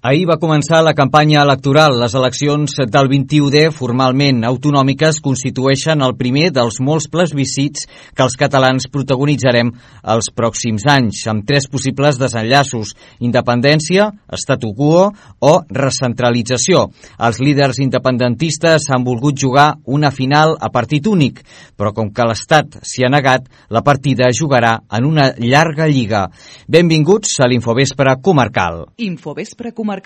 Ahir va començar la campanya electoral. Les eleccions del 21D, formalment autonòmiques, constitueixen el primer dels molts plebiscits que els catalans protagonitzarem els pròxims anys, amb 3 possibles desenllaços: independència, statu quo o recentralització. Els líders independentistes han volgut jugar una final a partit únic, però com que l'Estat s'hi ha negat, la partida jugarà en una llarga lliga. Benvinguts a l'Infovespre Comarcal. Infovespre Comarcal.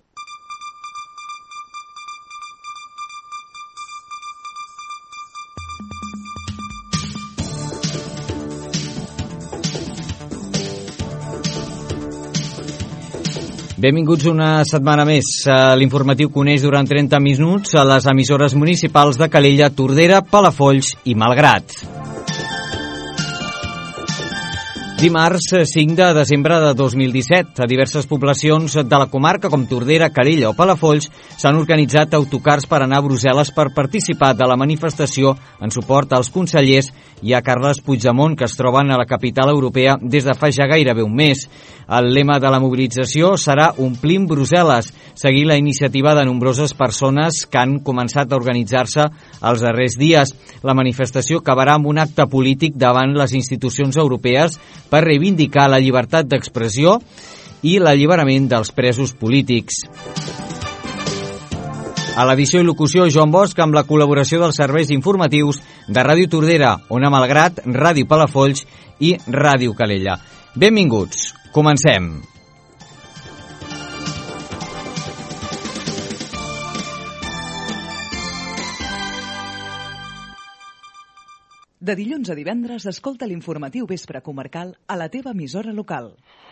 Benvinguts una setmana més a l'informatiu que uneix durant 30 minuts a les emissores municipals de Calella, Tordera, Palafolls i Malgrat. Dimarts 5 de desembre de 2017, a diverses poblacions de la comarca com Tordera, Calella o Palafolls s'han organitzat autocars per anar a Brussel·les per participar de la manifestació en suport als consellers i a Carles Puigdemont, que es troben a la capital europea des de fa ja gairebé un mes. El lema de la mobilització serà Omplim Brussel·les, seguir la iniciativa de nombroses persones que han començat a organitzar-se els darrers dies. La manifestació acabarà amb un acte polític davant les institucions europees per reivindicar la llibertat d'expressió i l'alliberament dels presos polítics. A l'edició i locució, Joan Bosch, amb la col·laboració dels serveis informatius de Ràdio Tordera, Ona Malgrat, Ràdio Palafolls i Ràdio Calella. Benvinguts, comencem. De dilluns a divendres, escolta l'informatiu Vespre Comarcal a la teva emissora local.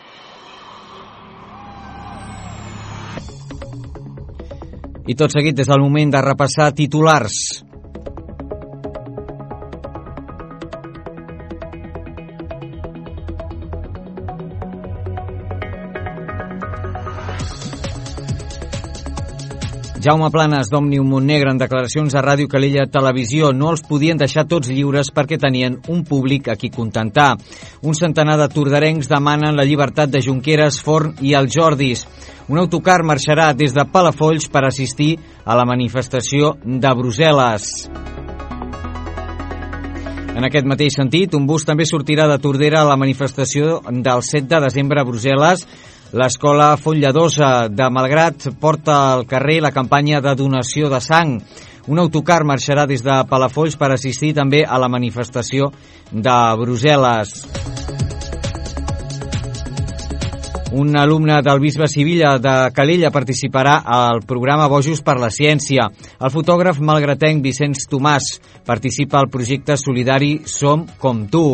I tot seguit és el moment de repassar titulars. Jaume Planes, d'Òmnium Montnegre, en declaracions a Ràdio Calella Televisió, no els podien deixar tots lliures perquè tenien un públic a qui contentar. Un centenar de tordarencs demanen la llibertat de Junqueras, Forn i els Jordis. Un autocar marxarà des de Palafolls per assistir a la manifestació de Brussel·les. En aquest mateix sentit, un bus també sortirà de Tordera a la manifestació del 7 de desembre a Brussel·les. L'escola Fontlladosa de Malgrat porta al carrer la campanya de donació de sang. Un autocar marxarà des de Palafolls per assistir també a la manifestació de Brussel·les. Un alumne del Bisbe Sivilla de Calella participarà al programa Bojos per la Ciència. El fotògraf malgratenc Vicenç Tomàs participa al projecte solidari Som com tu.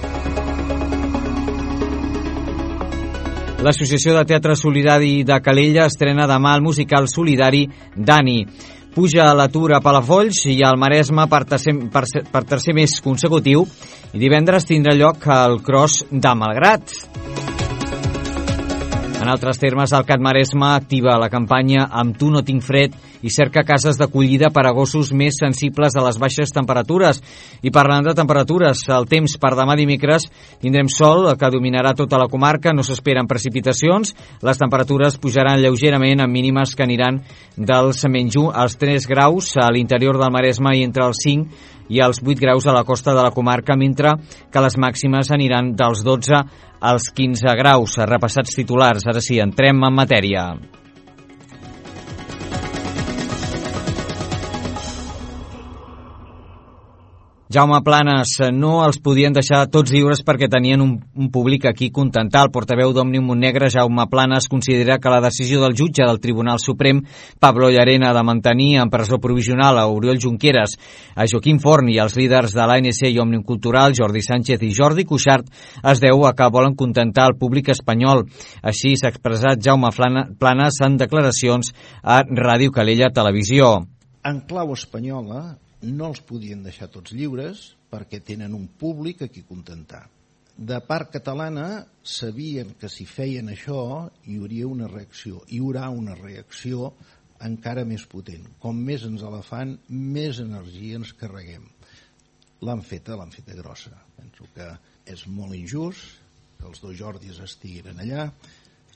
L'Associació de Teatre Solidari de Calella estrena demà el musical solidari Dani. Puja l'atur a Palafolls i al Maresme per tercer mes consecutiu i divendres tindrà lloc el Cross de Malgrat. En altres termes, el CAT Maresme activa la campanya Amb tu no tinc fred i cerca cases d'acollida per a gossos més sensibles a les baixes temperatures. I parlant de temperatures, el temps per demà dimecres tindrem sol, que dominarà tota la comarca, no s'esperen precipitacions, les temperatures pujaran lleugerament amb mínimes que aniran dels -1 als 3 graus a l'interior del Maresme i entre els 5 i els 8 graus a la costa de la comarca, mentre que les màximes aniran dels 12 als 15 graus. Repassats titulars, ara sí, entrem en matèria. Jaume Planes, no els podien deixar tots lliures perquè tenien un públic a qui contentar. El portaveu d'Òmnium Montnegre, Jaume Planes, considera que la decisió del jutge del Tribunal Suprem, Pablo Llarena, de mantenir en presó provisional a Oriol Junqueras, a Joaquim Forn i als líders de l'ANC i Òmnium Cultural, Jordi Sánchez i Jordi Cuixart, es deu a que volen contentar el públic espanyol. Així s'ha expressat Jaume Planes en declaracions a Ràdio Calella Televisió. En clau espanyola, no els podien deixar tots lliures perquè tenen un públic a qui contentar. De part catalana sabien que si feien això hi hauria una reacció, hi haurà una reacció encara més potent. Com més ens la fan, més energia ens carreguem. L'han feta grossa. Penso que és molt injust que els dos Jordis estiguin allà.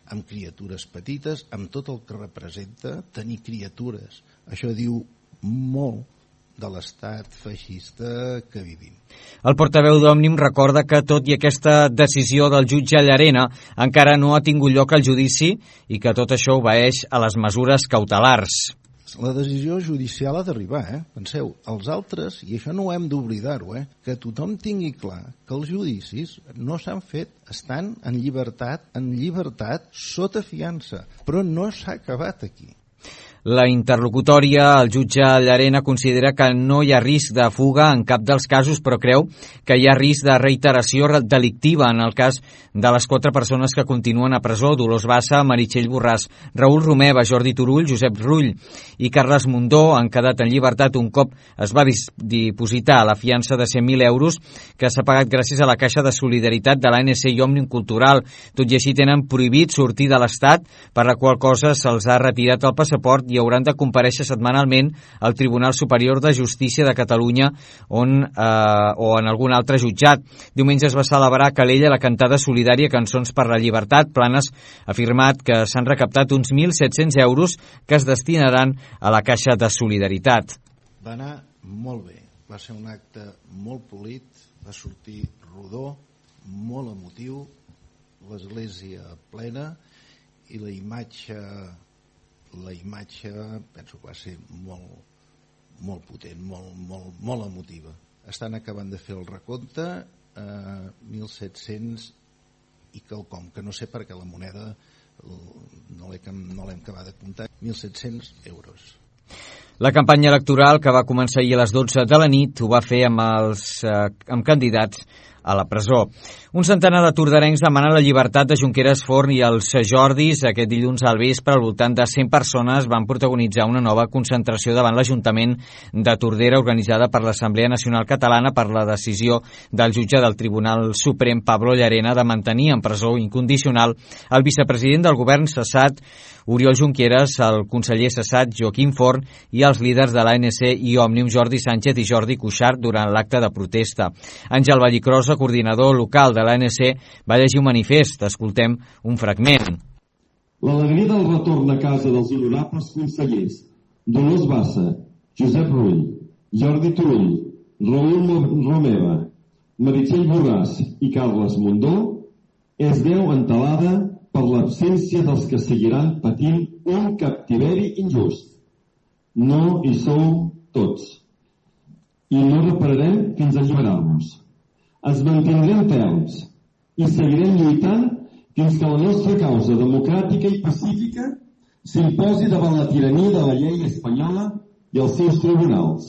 amb criatures petites, amb tot el que representa tenir criatures. Això diu molt de l'estat feixista que vivim. El portaveu d'Òmnium recorda que, tot i aquesta decisió del jutge Llarena, encara no ha tingut lloc el judici i que tot això obeeix a les mesures cautelars. La decisió judicial ha d'arribar, Penseu, els altres, i això no ho hem d'oblidar-ho, que tothom tingui clar que els judicis no s'han fet, estan en llibertat sota fiança, però no s'ha acabat aquí. La interlocutòria, el jutge Llarena considera que no hi ha risc de fuga en cap dels casos, però creu que hi ha risc de reiteració delictiva en el cas de les 4 persones que continuen a presó: Dolors Bassa, Meritxell Borràs, Raül Romeva, Jordi Turull, Josep Rull i Carles Mundó han quedat en llibertat un cop es va dipositar la fiança de 100.000 euros que s'ha pagat gràcies a la Caixa de Solidaritat de l'ANC i Òmnium Cultural. Tot i així tenen prohibit sortir de l'Estat, per la qual cosa se'ls ha retirat el passaport i hauran de comparèixer setmanalment al Tribunal Superior de Justícia de Catalunya o en algun altre jutjat. Diumenge es va celebrar a Calella la cantada solidària Cançons per la Llibertat. Planes ha afirmat que s'han recaptat uns 1.700 euros que es destinaran a la Caixa de Solidaritat. Va anar molt bé, va ser un acte molt polit, va sortir rodó, molt emotiu, l'església plena i la imatge penso que va ser molt potent, molt emotiva. Estan acabant de fer el recompte, 1.700 i quelcom, que no sé per què la moneda no l'hem acabat de comptar, 1.700 euros. La campanya electoral, que va començar ahir a les 12 de la nit, ho va fer amb candidats a la presó. Un centenar de tordarencs demana la llibertat de Junqueras Forn i els Jordis. Aquest dilluns al vespre, al voltant de 100 persones van protagonitzar una nova concentració davant l'Ajuntament de Tordera, organitzada per l'Assemblea Nacional Catalana per la decisió del jutge del Tribunal Suprem, Pablo Llarena, de mantenir en presó incondicional el vicepresident del govern cessat, Oriol Junqueras, el conseller cessat, Joaquim Forn, i els líders de l'ANC i Òmnium, Jordi Sánchez i Jordi Cuixart, durant l'acte de protesta. Àngel Vallicrosa, coordinador local de l'ANC, va llegir un manifest. Escoltem un fragment. L'alegria del retorn a casa dels honorables consellers Dolors Bassa, Josep Rull, Jordi Turull, Raül Romeva, Meritxell Borràs i Carles Mundó es veu entelada per l'absència dels que seguiran patint un captiveri injust. No hi sou tots i no repararem fins a alliberar-nos. Ens mantindrem ferms i seguirem lluitant fins que la nostra causa democràtica i pacífica s'imposi davant la tirania de la llei espanyola i els seus tribunals.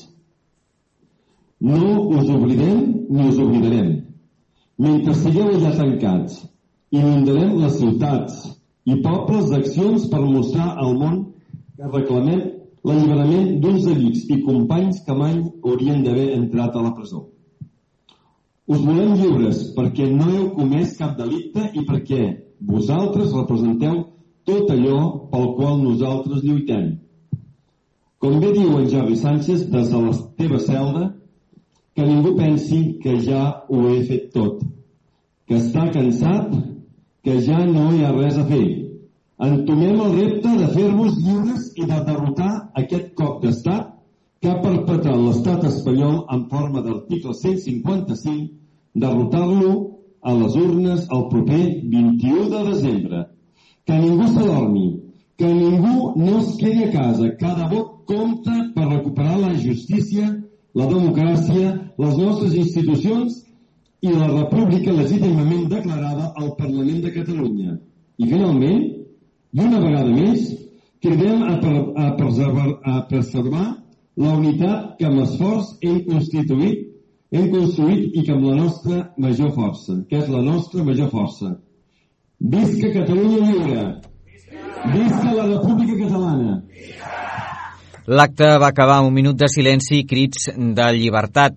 No us oblidem ni us oblidarem. Mentre sigueu allà tancats, inundarem les ciutats i pobles d'accions per mostrar al món que reclamem l'alliberament d'uns amics i companys que mai haurien d'haver entrat a la presó. Us volem lliures perquè no heu comès cap delicte i perquè vosaltres representeu tot allò pel qual nosaltres lluitem. Com bé diu en Jordi Sánchez des de la teva celda, que ningú pensi que ja ho he fet tot, que està cansat, que ja no hi ha res a fer. Entomem el repte de fer-vos lliures i de derrotar aquest cop d'estat que ha perpetrat l'estat espanyol en forma d'article 155, derrotar-lo a les urnes el proper 21 de desembre. Que ningú s'adormi, que ningú no es quedi a casa. Cada vot compta per recuperar la justícia, la democràcia, les nostres institucions i la república legítimament declarada al Parlament de Catalunya. I finalment, i una vegada més, cridem a preservar la unitat que amb esforç hem construït i que amb la nostra major força, que és la nostra major força. Visca Catalunya lliure! Visca la República Catalana! L'acte va acabar amb un minut de silenci i crits de llibertat.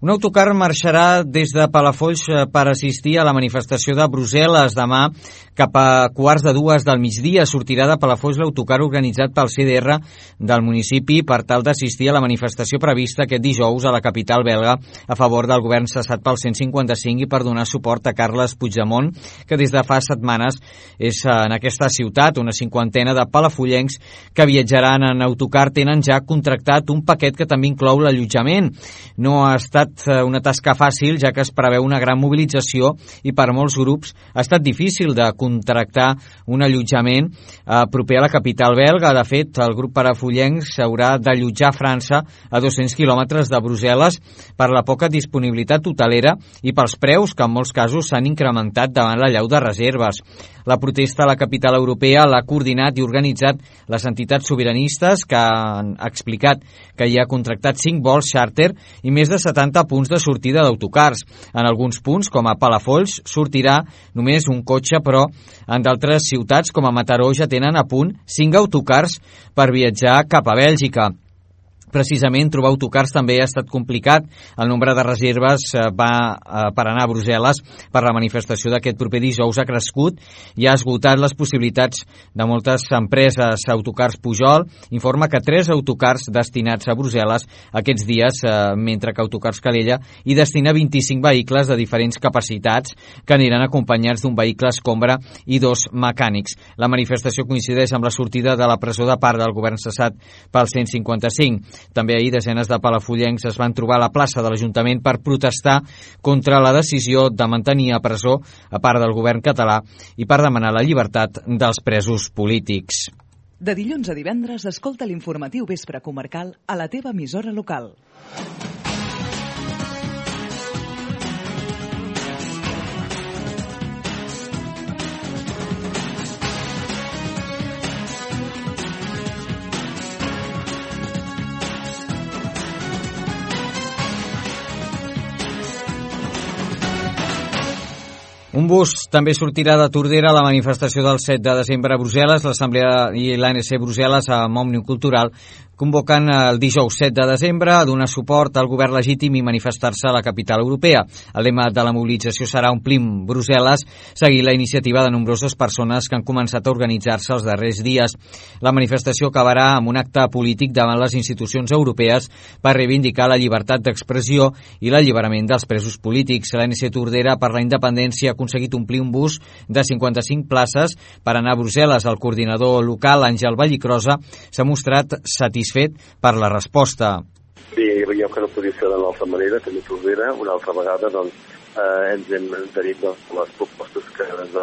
Un autocar marxarà des de Palafolls per assistir a la manifestació de Brussel·les demà cap a 1:45 del migdia. Sortirà de Palafolls l'autocar organitzat pel CDR del municipi per tal d'assistir a la manifestació prevista aquest dijous a la capital belga a favor del govern cessat pel 155 i per donar suport a Carles Puigdemont, que des de fa setmanes és en aquesta ciutat. Una cinquantena de palafollencs que viatjaran en autocar tenen ja contractat un paquet que també inclou l'allotjament. No ha estat una tasca fàcil, ja que es preveu una gran mobilització i per molts grups ha estat difícil de contractar un allotjament proper a la capital belga. De fet, el grup palafollenc s'haurà d'allotjar a França, a 200 quilòmetres de Brussel·les, per la poca disponibilitat hotelera i pels preus que en molts casos s'han incrementat davant l'allau de reserves. La protesta a la capital europea l'ha coordinat i organitzat les entitats sobiranistes, que han explicat que hi ha contractat 5 vols xàrter i més de 70 punts de sortida d'autocars. En alguns punts, com a Palafolls, sortirà només un cotxe, però en d'altres ciutats, com a Mataró, ja tenen a punt 5 autocars per viatjar cap a Bèlgica. Precisament, trobar autocars també ha estat complicat. El nombre de reserves per anar a Brussel·les per la manifestació d'aquest proper dijous ha crescut i ha esgotat les possibilitats de moltes empreses. Autocars Pujol informa que 3 autocars destinats a Brussel·les aquests dies, mentre que Autocars Calella hi destina 25 vehicles de diferents capacitats que aniran acompanyats d'un vehicle escombra i 2 mecànics. La manifestació coincideix amb la sortida de la presó de part del govern cessat pel 155. També ahir desenes de palafollencs es van trobar a la plaça de l'Ajuntament per protestar contra la decisió de mantenir a presó a part del govern català i per demanar la llibertat dels presos polítics. De dilluns a divendres, escolta l'informatiu Vespre Comarcal a la teva emissora local. Un bus també sortirà de Tordera a la manifestació del 7 de desembre a Brussel·les. L'Assemblea i l'ANC Brussel·les amb Òmnium Cultural convoquen el dijous 7 de desembre a donar suport al govern legítim i manifestar-se a la capital europea. El lema de la mobilització serà Omplim Brussel·les, seguint la iniciativa de nombroses persones que han començat a organitzar-se els darrers dies. La manifestació acabarà amb un acte polític davant les institucions europees per reivindicar la llibertat d'expressió i l'alliberament dels presos polítics. L'ANC Tordera per la Independència ha aconseguit omplir un bus de 55 places per anar a Brussel·les. El coordinador local, Àngel Vallicrosa, s'ha mostrat satisfet per la resposta. Bé, veiem que no podia ser d'una altra manera, també Tordera, una altra vegada ens hem adherit les propostes que les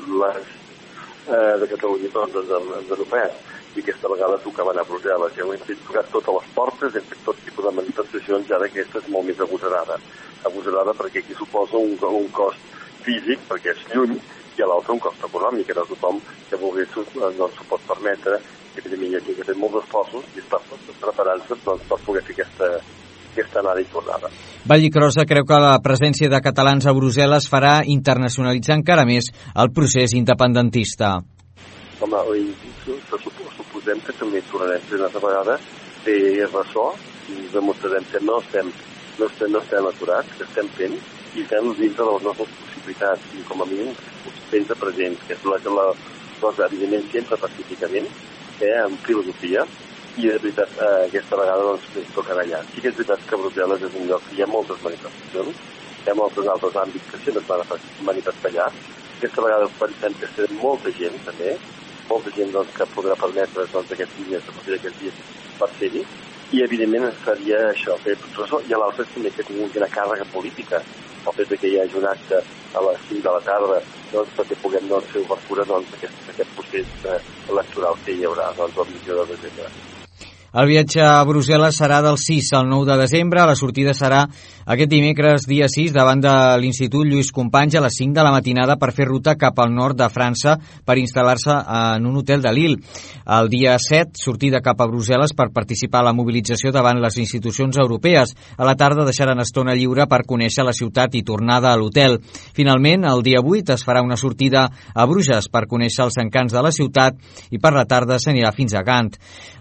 de Catalunya ens han ofert, i aquesta vegada tocava anar a Brussel·les. Ja hem tocat totes les portes, hem fet tot tipus de manifestacions, i ara aquesta és molt més agosarada perquè aquí suposa un cost físic, perquè és lluny, i a l'altre un cost econòmic, que tothom que volgués no s'ho pot permetre. Evidentment, hi ha que fer molts esforços i està preparant-se per poder fer aquesta anada i tornada. Vallicrosa creu que la presència de catalans a Brussel·les farà internacionalitzar encara més el procés independentista. Home, suposem que també tornarem a fer una altra vegada, fer ressò, i demostrarem que no estem aturats, que estem fent, i fem dintre de les nostres possibilitats, i com a mínim fent presents, que és evidentment sempre pacíficament, amb filosofia, i és veritat, aquesta vegada ens tocarà allà. Sí que és veritat que Brussel·les és un lloc que hi ha moltes manifestacions, hi ha molts altres àmbits que sempre es van manifestar allà. Aquesta vegada pensem que serà molta gent també, molta gent que podrà permetre aquests dies per ser-hi, i evidentment seria això, fer ressò, i a l'altre també que tingui una càrrega política, el fet que hi hagi un acte a les 5 de la tarda perquè puguem fer obertura d'aquest procés electoral que hi haurà el 21 de desembre. El viatge a Brussel·les serà del 6 al 9 de desembre. La sortida serà aquest dimecres, dia 6, davant de l'Institut Lluís Companys a les 5 de la matinada per fer ruta cap al nord de França per instal·lar-se en un hotel de Lille. El dia 7, sortida cap a Brussel·les per participar a la mobilització davant les institucions europees. A la tarda deixaran estona lliure per conèixer la ciutat i tornada a l'hotel. Finalment, el dia 8 es farà una sortida a Bruges per conèixer els encants de la ciutat i per la tarda s'anirà fins a Gant.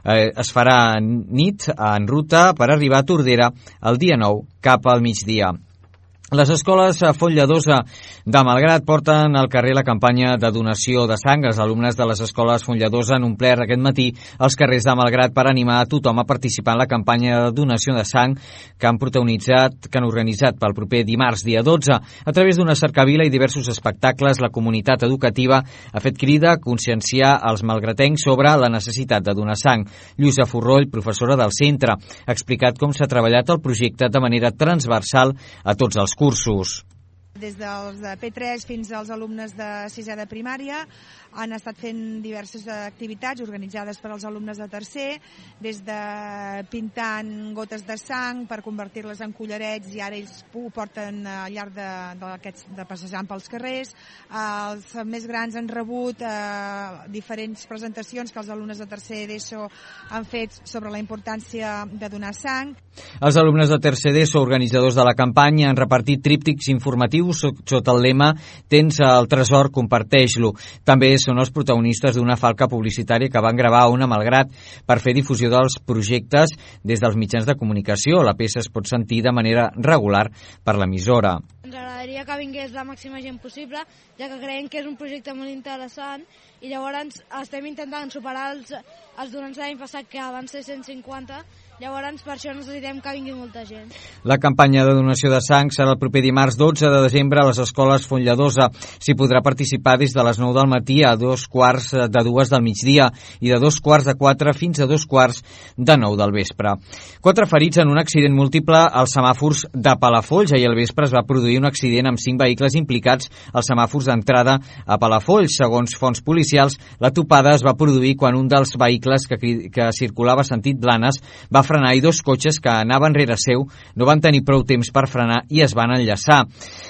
Es farà nit en ruta per arribar a Tordera el dia 9 cap al migdia. Les escoles Font Lladós de Malgrat porten al carrer la campanya de donació de sang. Els alumnes de les escoles Font Lladós han omplert aquest matí els carrers de Malgrat per animar a tothom a participar en la campanya de donació de sang que han organitzat pel proper dimarts, dia 12. A través d'una cercavila i diversos espectacles, la comunitat educativa ha fet crida a conscienciar els malgratencs sobre la necessitat de donar sang. Lluïsa Forroll, professora del centre, ha explicat com s'ha treballat el projecte de manera transversal a tots els cursos. Des dels de P3 fins als alumnes de 6è de primària han estat fent diverses activitats organitzades per als alumnes de tercer, des de pintant gotes de sang per convertir-les en collarets i ara ells ho porten al llarg de passejant pels carrers. Els més grans han rebut diferents presentacions que els alumnes de tercer d'ESO han fet sobre la importància de donar sang. Els alumnes de tercer d'ESO, organitzadors de la campanya, han repartit tríptics informatius sota el lema "Tens el tresor, comparteix-lo". També són els protagonistes d'una falca publicitària que van gravar a Ona Malgrat per fer difusió dels projectes des dels mitjans de comunicació. La peça es pot sentir de manera regular per l'emissora. Ens agradaria que vingués la màxima gent possible, ja que creiem que és un projecte molt interessant i llavors estem intentant superar els donants de l'any passat, que van ser 150. Llavors, per això necessitem que vingui molta gent. La campanya de donació de sang serà el proper dimarts 12 de desembre a les escoles Font Lladós. S'hi podrà participar des de les 9 del matí a 2:45 del migdia i de 3:45 fins a 8:45 del vespre. 4 ferits en un accident múltiple als semàfors de Palafolls. Ahir al vespre es va produir un accident amb 5 vehicles implicats als semàfors d'entrada a Palafolls. Segons fonts policials, la topada es va produir quan un dels vehicles que circulava sentit Blanes va frenar i 2 cotxes que anaven rere seu no van tenir prou temps per frenar i es van enllaçar.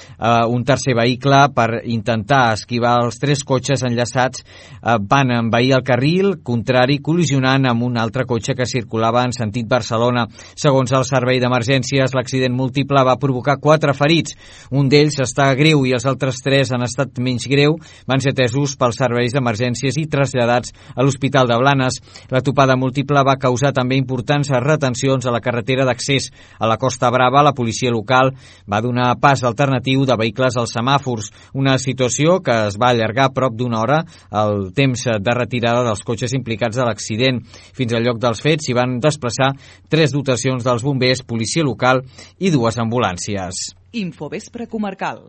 Un tercer vehicle, per intentar esquivar els 3 cotxes enllaçats, van envair el carril contrari, col·lisionant amb un altre cotxe que circulava en sentit Barcelona. Segons el servei d'emergències, l'accident múltiple va provocar 4 ferits. Un d'ells està greu i els altres 3 han estat menys greu. Van ser atesos pels serveis d'emergències i traslladats a l'Hospital de Blanes. La topada múltiple va causar també importants retencions a la carretera d'accés a la Costa Brava. La policia local va donar pas alternatiu de vehicles als semàfors, una situació que es va allargar prop d'una hora el temps de retirada dels cotxes implicats a l'accident. Fins al lloc dels fets s'hi van desplaçar 3 dotacions dels bombers, policia local i 2 ambulàncies. Infovespre comarcal.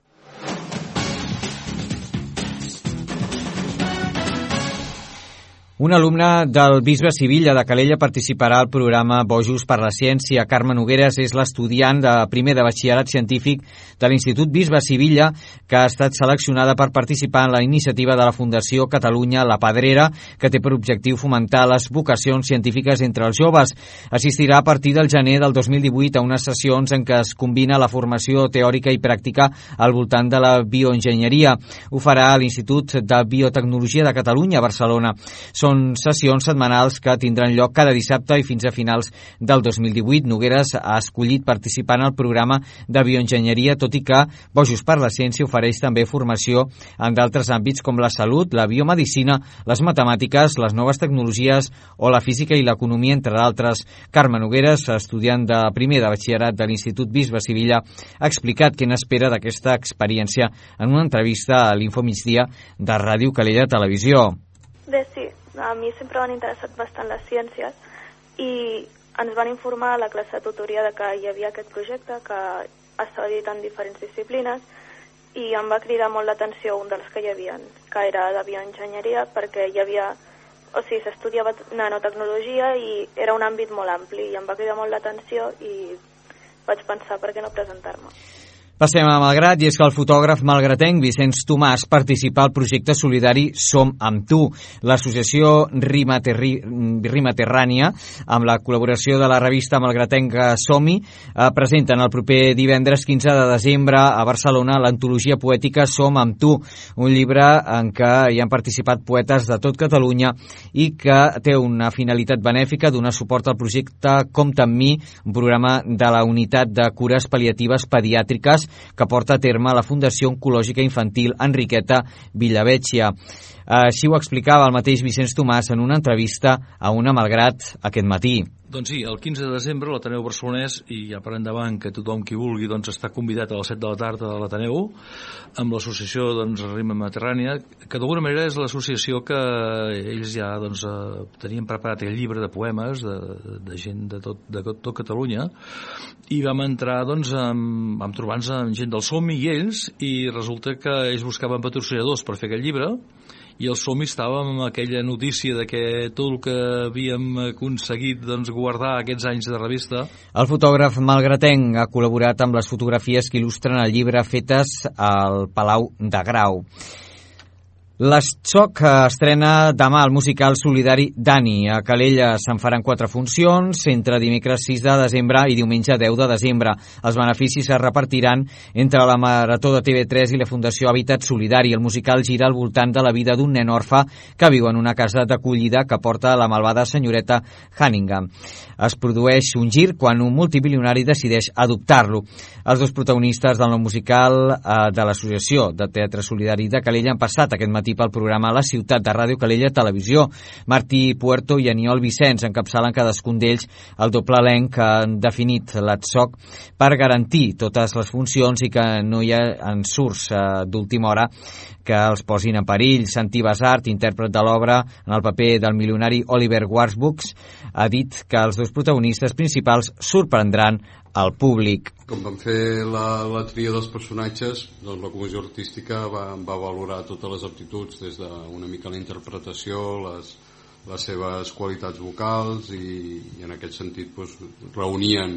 Un alumne del Bisbe Sivilla de Calella participarà al programa Bojos per la Ciència. Carme Nogueres és l'estudiant de primer de batxillerat científic de l'Institut Bisbe Sivilla, que ha estat seleccionada per participar en la iniciativa de la Fundació Catalunya La Pedrera, que té per objectiu fomentar les vocacions científiques entre els joves. Assistirà a partir del gener del 2018 a unes sessions en què es combina la formació teòrica i pràctica al voltant de la bioenginyeria. Ho farà a l'Institut de Biotecnologia de Catalunya, a Barcelona. Són sessions setmanals que tindran lloc cada dissabte i fins a finals del 2018. Nogueres ha escollit participar en el programa de bioenginyeria, tot i que Bojos per la Ciència ofereix també formació en d'altres àmbits com la salut, la biomedicina, les matemàtiques, les noves tecnologies o la física i l'economia, entre d'altres. Carme Nogueres, estudiant de primer de batxillerat de l'Institut Bisbe Sivilla, ha explicat què n'espera d'aquesta experiència en una entrevista a l'Info Migdia de Ràdio Calella Televisió. Bé, sí. A mi sempre m'han interessat bastant les ciències i ens van informar a la classe de tutoria de que hi havia aquest projecte que estava dit en diferents disciplines i em va cridar molt l'atenció un dels que hi havia, que era de bioenginyeria, perquè hi havia, s'estudiava nanotecnologia i era un àmbit molt ampli i em va cridar molt l'atenció i vaig pensar per què no presentar-me. Passem a Malgrat, i és que el fotògraf malgratenc Vicenç Tomàs participa al projecte solidari Som amb tu. L'associació Rima Terrània, amb la col·laboració de la revista malgratenca Som-hi, presenten el proper divendres 15 de desembre a Barcelona l'antologia poètica Som amb tu, un llibre en què hi han participat poetes de tot Catalunya i que té una finalitat benèfica, donar suport al projecte Compte amb mi, un programa de la Unitat de Cures Pal·liatives Pediàtriques actives que porta a terme la Fundació Oncològica Infantil Enriqueta Villavecchia. Així ho explicava el mateix Vicenç Tomàs en una entrevista a Una Malgrat aquest matí. Doncs sí, el 15 de desembre l'Ateneu Barcelonès, i ja per endavant que tothom qui vulgui està convidat a les 7 de la tarda a l'Ateneu amb l'associació Rima Mediterrània, que d'alguna manera és l'associació que ells ja tenien preparat el llibre de poemes de gent de tot Catalunya, i vam entrar vam trobar-nos amb gent del Somni i ells, i resulta que ells buscaven patrocinadors per fer aquest llibre, i el Somni estava amb aquella notícia de que tot el que havíem aconseguit guardar aquests anys de revista. El fotògraf malgratenc ha col·laborat amb les fotografies que il·lustren el llibre fetes al Palau de Grau. L'Eschoc estrena demà el musical solidari Dani. A Calella se'n faran 4 funcions, entre dimecres 6 de desembre i diumenge 10 de desembre. Els beneficis es repartiran entre la Marató de TV3 i la Fundació Hàbitat Solidari. El musical gira al voltant de la vida d'un nen orfe que viu en una casa d'acollida que porta la malvada senyoreta Hanningham. Es produeix un gir quan un multimilionari decideix adoptar-lo. Els dos protagonistes del nou musical de l'Associació de Teatre Solidari de Calella han passat aquest matí pel programa La Ciutat de Ràdio Calella Televisió. Martí Puerto i Aniol Vicenç encapçalen cadascun d'ells el doble elenc que han definit l'Eschoc per garantir totes les funcions i que no hi ha ensurts d'última hora que els posin en perill. Santi Basart, intèrpret de l'obra en el paper del milionari Oliver Warsbooks, ha dit que els dos protagonistes principals sorprendran al públic. Com van fer la tria dels personatges, doncs la comissió artística va valorar totes les aptituds, des d'una mica la interpretació, les seves qualitats vocals, i en aquest sentit reunien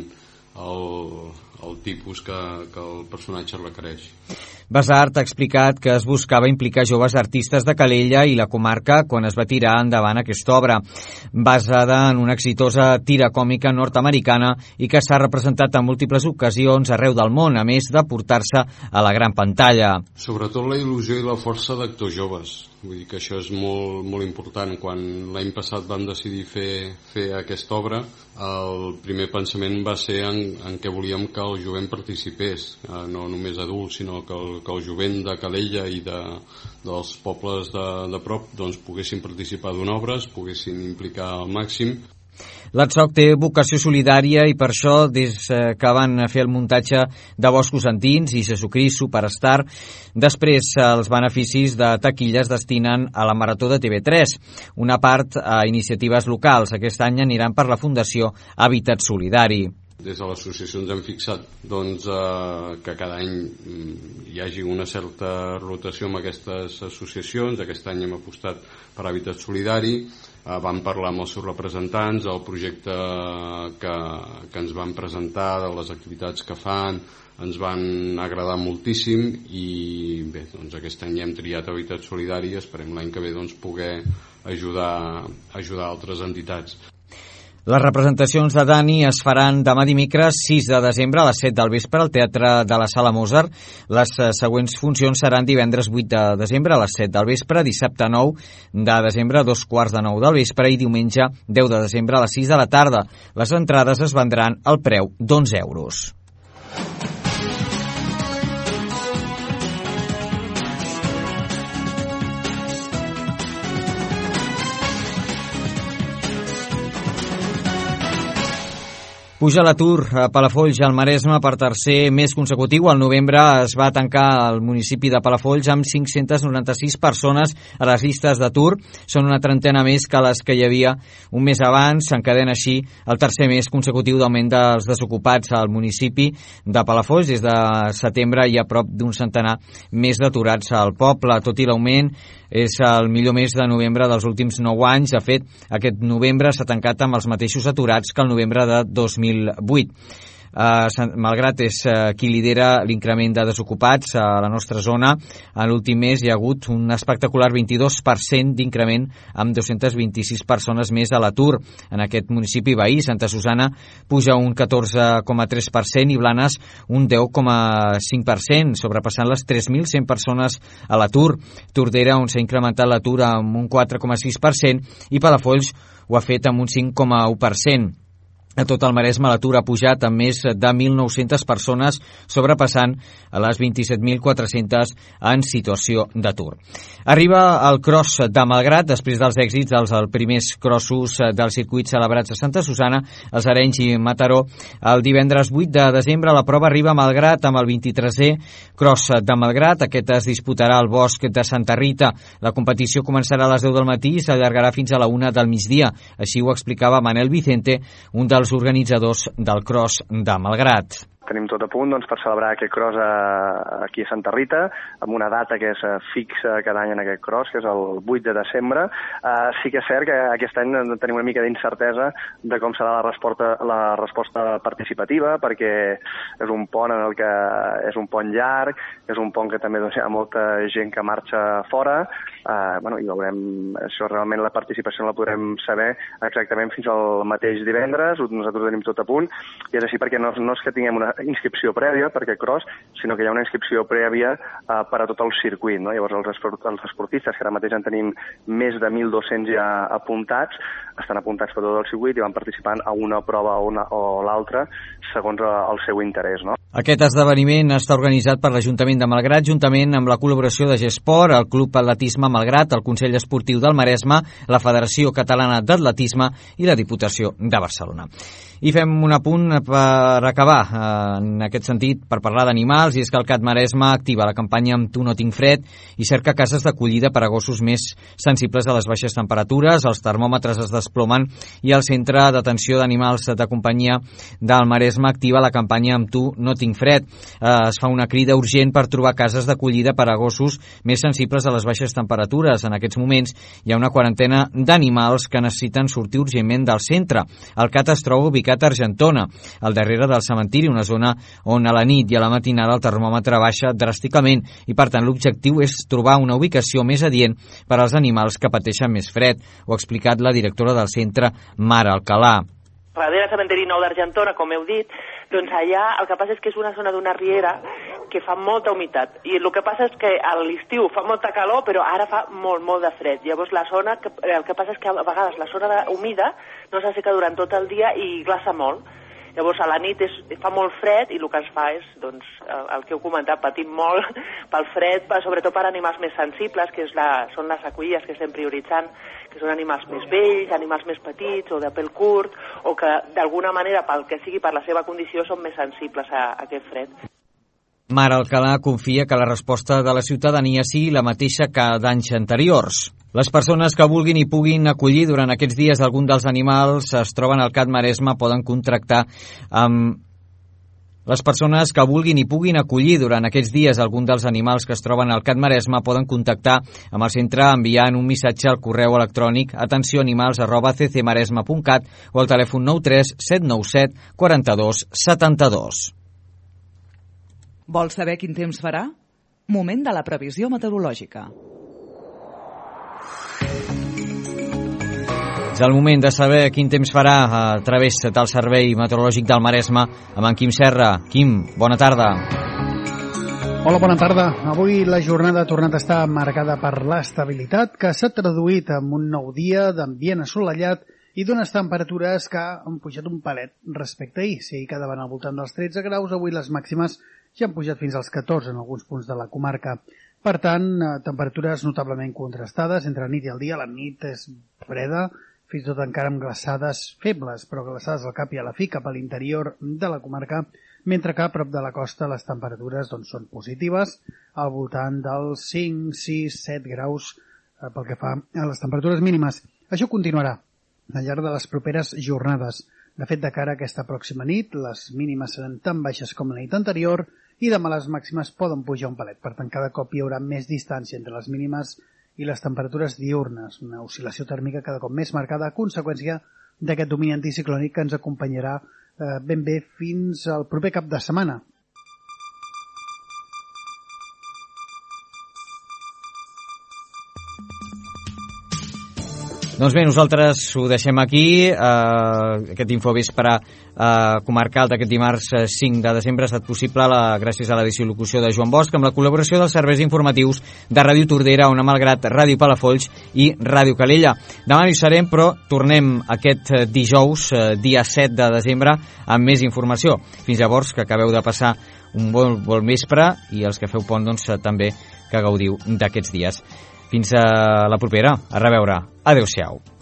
el tipus que el personatge requereix. Basart ha explicat que es buscava implicar joves artistes de Calella i la comarca quan es va tirar endavant aquesta obra, basada en una exitosa tira còmica nord-americana i que s'ha representat en múltiples ocasions arreu del món, a més de portar-se a la gran pantalla. Sobretot la il·lusió i la força d'actors joves. Vull dir que això és molt, molt important. Quan l'any passat vam decidir fer aquesta obra, el primer pensament va ser en què volíem que el jovent participés, no només adults, sinó que el jovent de Calella i dels pobles de prop poguessin participar d'una obra, es poguessin implicar al màxim. L'Eschoc té vocació solidària i per això, des que van fer el muntatge de Boscos Endins i Jesucrist Superstar, després els beneficis de taquilla es destinen a la Marató de TV3, una part a iniciatives locals. Aquest any aniran per la Fundació Hàbitat Solidari. Des de l'associació ens hem fixat que cada any hi hagi una certa rotació amb aquestes associacions. Aquest any hem apostat per Hàbitat Solidari. Vam parlar amb els seus representants, el projecte que ens van presentar, de les activitats que fan, ens van agradar moltíssim, i bé, aquest any hem triat Hàbitat Solidari i esperem l'any que ve poder ajudar altres entitats. Les representacions de Dani es faran demà dimecres 6 de desembre a les 7 del vespre al Teatre de la Sala Mozart. Les següents funcions seran divendres 8 de desembre a les 7 del vespre, dissabte 9 de desembre a 8:45 del vespre i diumenge 10 de desembre a les 6 de la tarda. Les entrades es vendran al preu d'11 €. Puja l'atur a Palafolls, al Maresme, per tercer mes consecutiu. Al novembre es va tancar el municipi de Palafolls amb 596 persones a les llistes d'atur. Són una trentena més que les que hi havia un mes abans. S'encadena així el tercer mes consecutiu d'augment dels desocupats al municipi de Palafolls. Des de setembre hi ha prop d'un centenar més d'aturats al poble. Tot i l'augment, és el millor mes de novembre dels últims 9 anys. De fet, aquest novembre s'ha tancat amb els mateixos aturats que el novembre de 2008. Malgrat és qui lidera l'increment de desocupats a la nostra zona, en l'últim mes hi ha hagut un espectacular 22% d'increment, amb 226 persones més a l'atur. En aquest municipi veí, Santa Susana puja un 14,3% i Blanes un 10,5%, sobrepassant les 3.100 persones a l'atur. Tordera, on s'ha incrementat l'atur amb un 4,6%, i Palafolls ho ha fet amb un 5,1%. A tot el Maresme l'atur ha pujat amb més de 1.900 persones, sobrepassant a les 27.400 en situació d'atur. Arriba el cross de Malgrat, després dels èxits dels primers crossos del circuit celebrats a Santa Susana, els Arenys i Mataró. El divendres 8 de desembre la prova arriba a Malgrat amb el 23è cross de Malgrat. Aquest es disputarà al bosc de Santa Rita. La competició començarà a les 10 del matí i s'allargarà fins a la 1 del migdia. Així ho explicava Manel Vicente, un dels organitzadors del cross de Malgrat. Tenim tot a punt per celebrar aquest cross aquí a Santa Rita, amb una data que és fixa cada any en aquest cross, que és el 8 de desembre. Sí que és cert que aquest any tenim una mica d'incertesa de com serà la resposta participativa, perquè és un pont en el que és un pont llarg, és un pont que també hi ha molta gent que marxa fora, i veurem, això realment la participació no la podrem saber exactament fins al mateix divendres. Nosaltres tenim tot a punt, i és així perquè no és que tinguem una inscripció prèvia per aquest cross, sinó que hi ha una inscripció prèvia per a tot el circuit, no? Llavors els esportistes, que ara mateix en tenim més de 1.200 ja apuntats, estan apuntats per tot el circuit i van participant a una prova o l'altra segons el seu interès, no? Aquest esdeveniment està organitzat per l'Ajuntament de Malgrat, juntament amb la col·laboració de Gesport, el Club Atletisme Malgrat, el Consell Esportiu del Maresme, la Federació Catalana d'Atletisme i la Diputació de Barcelona. I fem un apunt per acabar, en aquest sentit, per parlar d'animals, i és que el CAT Maresme activa la campanya Amb tu no tinc fred i cerca cases d'acollida per a gossos més sensibles a les baixes temperatures. Els termòmetres es desplomen i el Centre d'Atenció d'Animals de Companyia del Maresme activa la campanya Amb tu no tinc fred. Es fa una crida urgent per trobar cases d'acollida per a gossos més sensibles a les baixes temperatures. En aquests moments hi ha una quarantena d'animals que necessiten sortir urgentment del centre. El CAT es troba ubicat a Argentona, al darrere del cementiri, una zona on a la nit i a la matinada el termòmetre baixa dràsticament i, per tant, l'objectiu és trobar una ubicació més adient per als animals que pateixen més fred. Ho ha explicat la directora del centre, Mara Alcalà. Darrere del cementiri nou d'Argentona, com heu dit, doncs allà el que passa és que és una zona d'una riera que fa molta humitat. I el que passa és que a l'estiu fa molta calor, però ara fa molt de fred. Llavors el que passa és que a vegades la zona humida no s'asseca durant tot el dia i glaça molt. Llavors a la nit fa molt fred i el que ens fa és, doncs, el que heu comentat, patim molt pel fred, sobretot per animals més sensibles, que són les acollides que estem prioritzant, que són animals més vells, animals més petits o de pèl curt, o que d'alguna manera, pel que sigui per la seva condició, són més sensibles a aquest fred. Mara Alcalà confia que la resposta de la ciutadania sigui la mateixa que d'anys anteriors. Les persones que vulguin i puguin acollir durant aquests dies algun dels animals es troben al CAT Maresme poden contractar amb... Les persones que vulguin i puguin acollir durant aquests dies algun dels animals que es troben al CAT Maresme poden contactar amb el centre enviant un missatge al correu electrònic atencionanimals@ccmaresme.cat o al telèfon 93 797 42 72. Vols saber quin temps farà? Moment de la previsió meteorològica. És el moment de saber quin temps farà a través del Servei Meteorològic del Maresme amb en Quim Serra. Quim, bona tarda. Hola, bona tarda. Avui la jornada ha tornat a estar marcada per l'estabilitat, que s'ha traduït en un nou dia d'ambient assolellat i d'unes temperatures que han pujat un palet respecte a ahir. Si ahir quedaven al voltant dels 13 graus, avui les màximes ja han pujat fins als 14 en alguns punts de la comarca. Per tant, temperatures notablement contrastades entre nit i el dia. La nit és freda, fins i tot encara amb glaçades febles, però glaçades al cap i a la fi cap a l'interior de la comarca, mentre que a prop de la costa les temperatures són positives, al voltant dels 5, 6, 7 graus pel que fa a les temperatures mínimes. Això continuarà al llarg de les properes jornades. De fet, de cara a aquesta pròxima nit, les mínimes seran tan baixes com la nit anterior i demà les màximes poden pujar un palet. Per tant, cada cop hi haurà més distància entre les mínimes i les temperatures diurnes, una oscil·lació tèrmica cada cop més marcada a conseqüència d'aquest domini anticiclònic que ens acompanyarà ben bé fins al proper cap de setmana. Doncs bé, nosaltres ho deixem aquí. Aquest infovespre comarcal d'aquest dimarts 5 de desembre ha estat possible gràcies a l'edició i locució de Joan Bosch, amb la col·laboració dels serveis informatius de Ràdio Tordera, Ona Malgrat, Ràdio Palafolls i Ràdio Calella. Demà no hi serem, però tornem aquest dijous, dia 7 de desembre, amb més informació. Fins llavors, que acabeu de passar un bon vespre, i els que feu pont, doncs, també que gaudiu d'aquests dies. Fins a la propera. A reveure. Adéu-siau.